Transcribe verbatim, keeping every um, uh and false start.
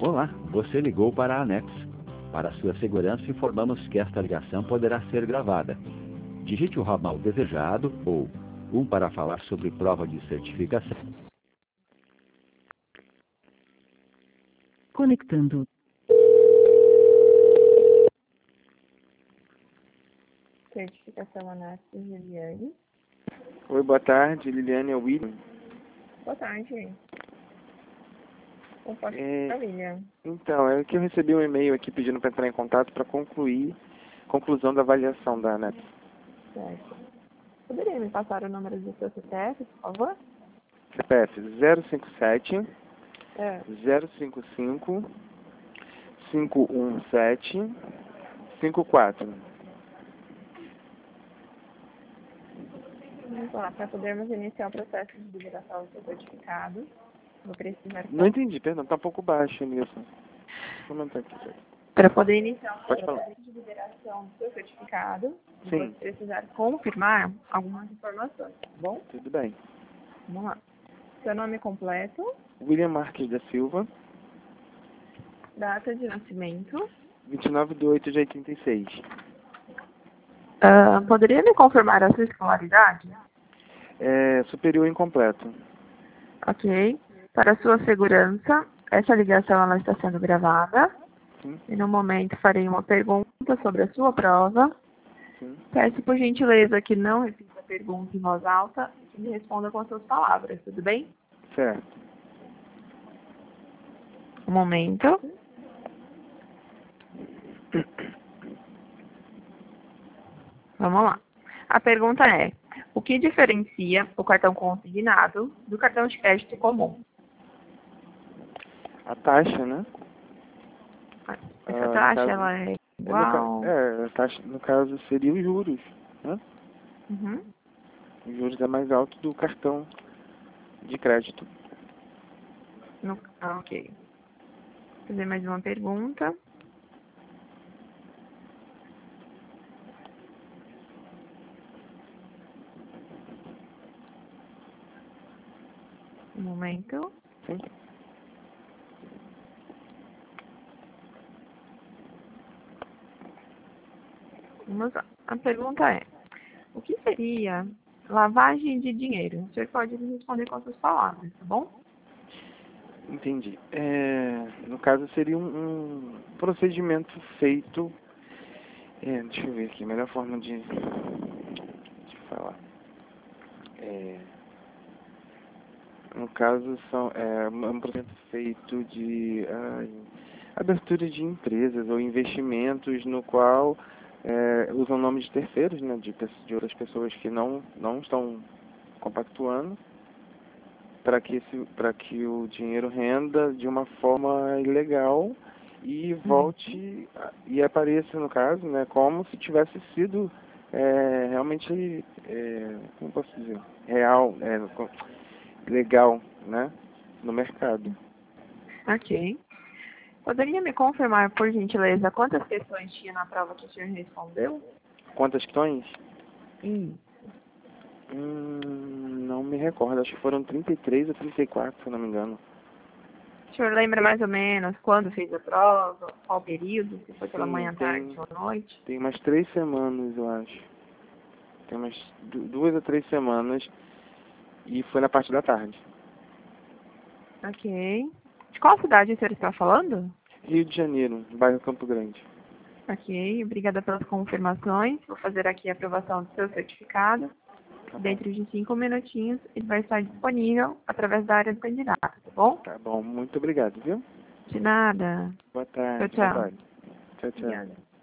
Olá, você ligou para a ANEX. Para sua segurança, informamos que esta ligação poderá ser gravada. Digite o ramal desejado ou um para falar sobre prova de certificação. Conectando. Certificação ANEX Liliane. Oi, boa tarde, Liliane, é o William. Boa tarde. Como posso É, ajudar, William? Então, é que eu recebi um e-mail aqui pedindo para entrar em contato para concluir conclusão da avaliação da ANEX. Certo. Poderia me passar o número do seu C P F, por favor? C P F zero cinco sete, É. zero cinco cinco, cinco um sete, cinco quatro. Vamos lá, para podermos iniciar o processo de liberação do seu certificado, vou precisar... Não entendi, perdão, tá um pouco baixo, Nilson. Vou aumentar aqui. Para poder iniciar o Pode falar. processo de liberação do seu certificado, Sim. vou precisar confirmar algumas informações, tá bom? Tudo bem. Vamos lá. Seu nome completo, William Marques da Silva, data de nascimento. vinte e nove de oito de oitenta e seis. Ah, poderia me confirmar a sua escolaridade? É, superior incompleto. Ok. Para sua segurança, essa ligação ela está sendo gravada. Sim, E no momento farei uma pergunta sobre a sua prova. sim. Peço por gentileza que não repita a pergunta em voz alta e que me responda com as suas palavras, tudo bem? Certo. Um momento. Vamos lá. A pergunta é: o que diferencia o cartão consignado do cartão de crédito comum? A taxa, né? Essa Ah, no taxa caso- ela é É, no, igual? ca- é, a taxa, no caso seria os juros, né? Uhum. Os juros é mais alto do cartão de crédito. No... ah, ok. Vou fazer mais uma pergunta. Um momento. Sim. Vamos lá. A pergunta é: o que seria lavagem de dinheiro? Você pode me responder com as suas palavras, tá bom? Entendi. É, no caso seria um, um procedimento feito. É, deixa eu ver aqui, a melhor forma de, de falar. É, no caso são é, um procedimento feito de ai, abertura de empresas ou investimentos no qual é, usam nomes de terceiros, né, de, pe- de outras pessoas que não, não estão compactuando, para que, esse- para que o dinheiro renda de uma forma ilegal e volte a- e apareça, no caso, né, como se tivesse sido é, realmente, é, como posso dizer, real, é, co- legal, né, no mercado. Ok. Poderia me confirmar, por gentileza, quantas questões tinha na prova que o senhor respondeu? Quantas questões? Isso. Hum, não me recordo, acho que foram trinta e três ou trinta e quatro, se eu não me engano. O senhor lembra mais ou menos quando fez a prova, qual período, se foi pela Sim, manhã, tem- tarde ou noite? Tem umas três semanas, eu acho. Tem umas du- duas ou três semanas e foi na parte da tarde. Ok. De qual cidade o senhor está falando? Rio de Janeiro, bairro Campo Grande. Ok, obrigada pelas confirmações. Vou fazer aqui a aprovação do seu certificado. Tá bom. Dentro de cinco minutinhos, ele vai estar disponível através da área do candidato, tá bom? Tá bom, muito obrigado, viu? De nada. Boa tarde. Tchau, tchau. Boa tarde. Tchau, tchau. Obrigada.